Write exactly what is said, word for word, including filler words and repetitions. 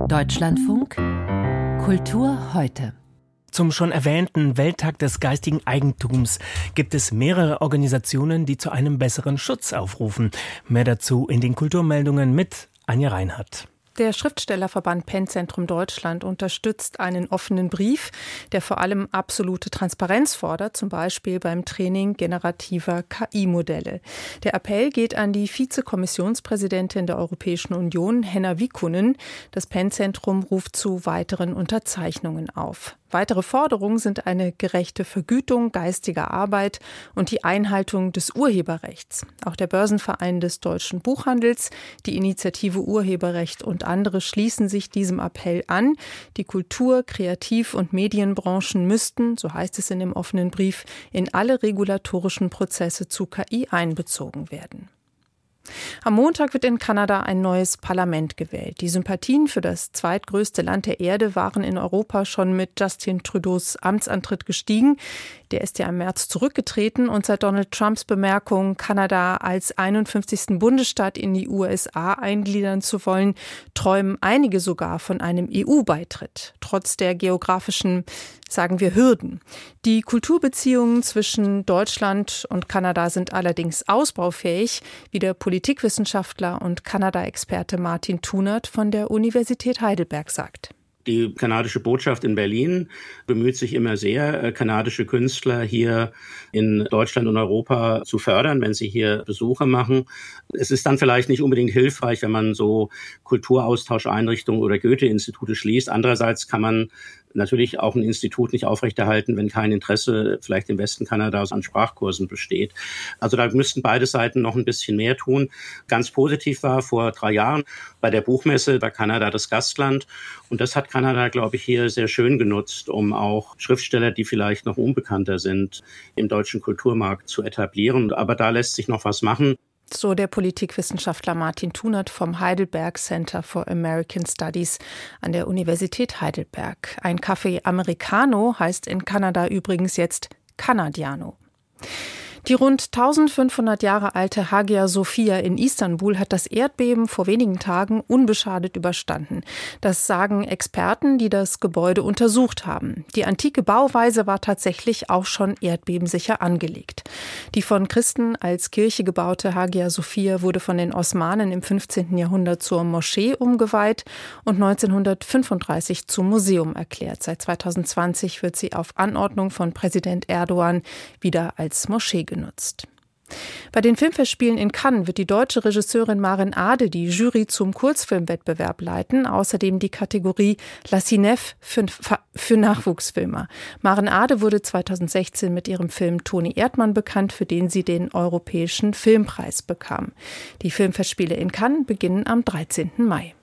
Deutschlandfunk Kultur heute. Zum schon erwähnten Welttag des geistigen Eigentums gibt es mehrere Organisationen, die zu einem besseren Schutz aufrufen. Mehr dazu in den Kulturmeldungen mit Anja Reinhardt. Der Schriftstellerverband PEN-Zentrum Deutschland unterstützt einen offenen Brief, der vor allem absolute Transparenz fordert, zum Beispiel beim Training generativer K I-Modelle. Der Appell geht an die Vizekommissionspräsidentin der Europäischen Union, Henna Vikkunen. Das PEN-Zentrum ruft zu weiteren Unterzeichnungen auf. Weitere Forderungen sind eine gerechte Vergütung geistiger Arbeit und die Einhaltung des Urheberrechts. Auch der Börsenverein des deutschen Buchhandels, die Initiative Urheberrecht und andere schließen sich diesem Appell an. Die Kultur-, Kreativ- und Medienbranchen müssten, so heißt es in dem offenen Brief, in alle regulatorischen Prozesse zu K I einbezogen werden. Am Montag wird in Kanada ein neues Parlament gewählt. Die Sympathien für das zweitgrößte Land der Erde waren in Europa schon mit Justin Trudeaus Amtsantritt gestiegen. Der ist ja im März zurückgetreten und seit Donald Trumps Bemerkung, Kanada als einundfünfzigsten Bundesstaat in die U S A eingliedern zu wollen, träumen einige sogar von einem E U-Beitritt, trotz der geografischen, sagen wir, Hürden. Die Kulturbeziehungen zwischen Deutschland und Kanada sind allerdings ausbaufähig, wie der Politikwissenschaftler und Kanada-Experte Martin Thunert von der Universität Heidelberg sagt. Die kanadische Botschaft in Berlin bemüht sich immer sehr, kanadische Künstler hier in Deutschland und Europa zu fördern, wenn sie hier Besuche machen. Es ist dann vielleicht nicht unbedingt hilfreich, wenn man so Kulturaustauscheinrichtungen oder Goethe-Institute schließt. Andererseits kann man natürlich auch ein Institut nicht aufrechterhalten, wenn kein Interesse vielleicht im Westen Kanadas an Sprachkursen besteht. Also da müssten beide Seiten noch ein bisschen mehr tun. Ganz positiv war vor drei Jahren bei der Buchmesse, war Kanada das Gastland. Und das hat Kanada, glaube ich, hier sehr schön genutzt, um auch Schriftsteller, die vielleicht noch unbekannter sind, im deutschen Kulturmarkt zu etablieren. Aber da lässt sich noch was machen. So der Politikwissenschaftler Martin Thunert vom Heidelberg Center for American Studies an der Universität Heidelberg. Ein Kaffee Americano heißt in Kanada übrigens jetzt Canadiano. Die rund eintausendfünfhundert Jahre alte Hagia Sophia in Istanbul hat das Erdbeben vor wenigen Tagen unbeschadet überstanden. Das sagen Experten, die das Gebäude untersucht haben. Die antike Bauweise war tatsächlich auch schon erdbebensicher angelegt. Die von Christen als Kirche gebaute Hagia Sophia wurde von den Osmanen im fünfzehnten Jahrhundert zur Moschee umgeweiht und neunzehnhundertfünfunddreißig zum Museum erklärt. Seit zweitausendzwanzig wird sie auf Anordnung von Präsident Erdogan wieder als Moschee genutzt. Bei den Filmfestspielen in Cannes wird die deutsche Regisseurin Maren Ade die Jury zum Kurzfilmwettbewerb leiten, außerdem die Kategorie La Cinef für, für Nachwuchsfilmer. Maren Ade wurde zweitausendsechzehn mit ihrem Film Toni Erdmann bekannt, für den sie den Europäischen Filmpreis bekam. Die Filmfestspiele in Cannes beginnen am dreizehnten Mai.